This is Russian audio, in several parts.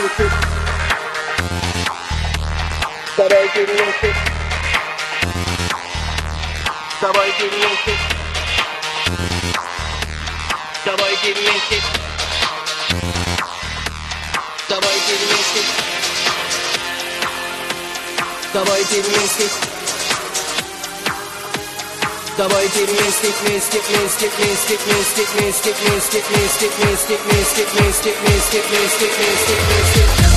вместе. Давайте вместе. Давайте вместе. Давайте вместе. Давайте вместе. Давайте вместе. Давайте вместе, вместе, вместе, вместе, вместе, вместе, вместе, вместе, вместе, вместе, вместе, вместе, вместе, вместе, вместе.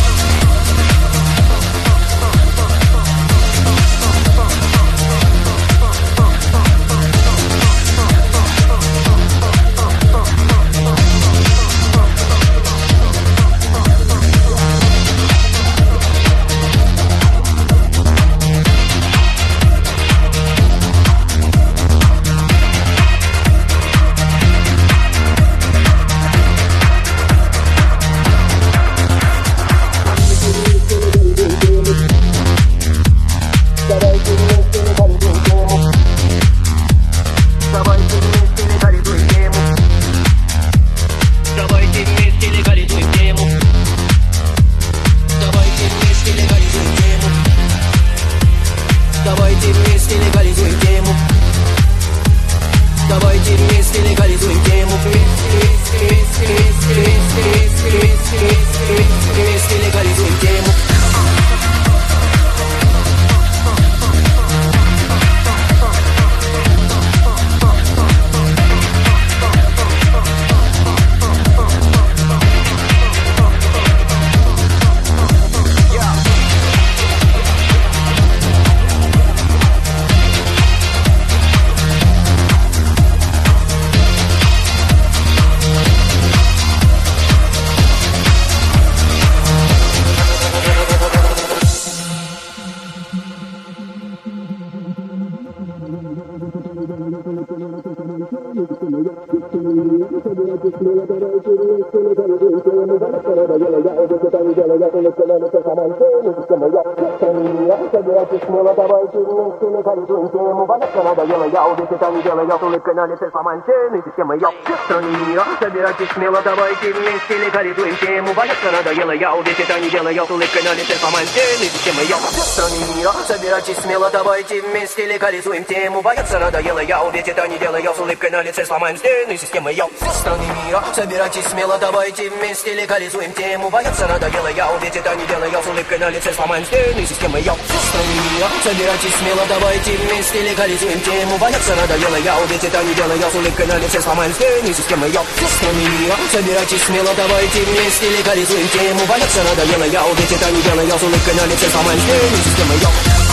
Собирайтесь смело, давайте вместе легализуем тему. Баночка надоела, я убить это не делаю, с улыбкой на лице сломаем стены системы, я все страны мира. Собирайтесь смело, давайте вместе легализуем тему. Баночка надоела, я убить это не делаю, с улыбкой на лице сломаем стены системы, я все страны мира. Собирайтесь смело, давайте вместе легализуем тему. Бояться надоело, я убить это не делаю, с улыбкой на лице сломаем стены системы, я все страны мира. Собирайтесь смело, давайте вместе легализуем тему. Бояться надоело, я убить это не делаю, с улыбкой на лице сломаем стены системы, я все страны мира. Собирайтесь смело, давайте вместе легализуем тему. Бояться надоело, я убить это не делаю, с улыбкой на лице сломаем стены системы, я все страны мира. Собирайтесь смело, давайте вместе легализуем тему. Бояться надоело, я убить это не делаю, с улыбкой на лице сломаем стены системы, я.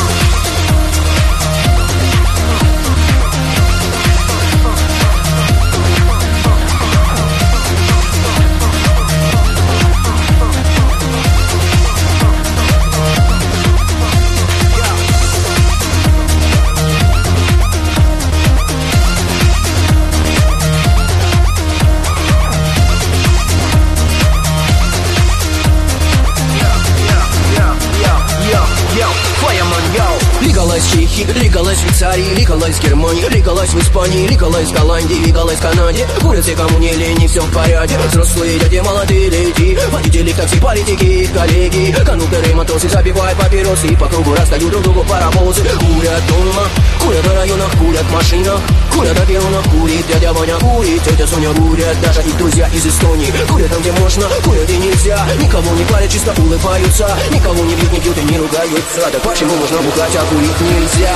Лигалась в Чехии, лигалась в Швейцарии, лигалась в Германии, лигалась в Испании, лигалась в Голландии, лигалась в Канаде. Курят все, кому не лень, все в порядке. Взрослые дяди, молодые леди, водители в такси, политики, их коллеги, кондукторы, матросы, забивают папиросы и по кругу расстают друг другу паровозы. Курят дома, курят на районах, курят в машинах, курят на перронах, курит дядя Ваня, курит тетя Соня, курят даже их друзья из Эстонии. Курят там, где можно, курят и нельзя, никого не палят, чисто улыбаются, никого не бьют, не пьют и не ругаются. Так почему можно бухать, а курить нельзя?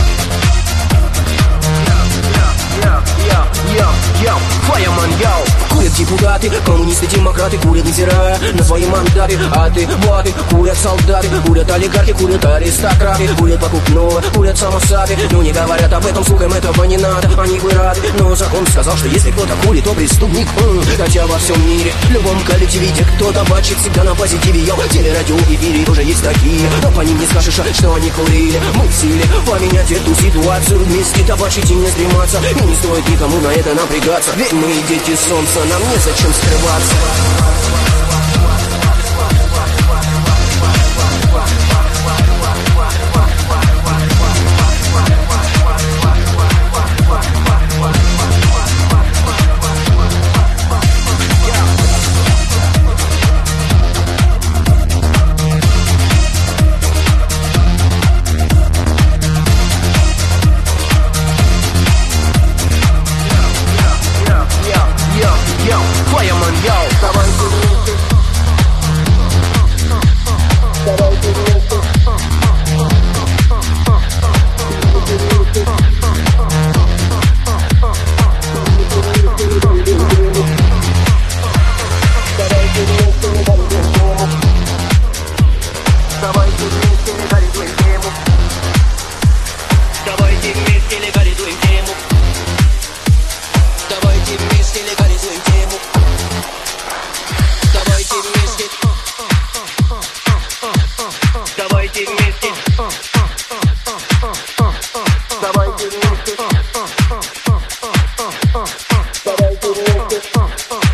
Fireman, yo, свои мандаты. А ты, боты, курят солдаты, курят олигархи, курят аристократы, курят покупного, курят самосады. Ну не говорят об этом, слугам этого не надо, они бы рады. Но закон сказал, что если кто-то курит, то преступник. Хотя во всем мире, в любом коллективе, где кто табачит всегда на позитиве. Йо, телерадио, эфире уже есть такие, но по ним не скажешь, что они курили. Мы в силе поменять эту ситуацию, вместе табачить и не стрематься. И не стоит никому на это напрягаться, ведь мы дети солнца, нам незачем скрываться. Давайте вместе.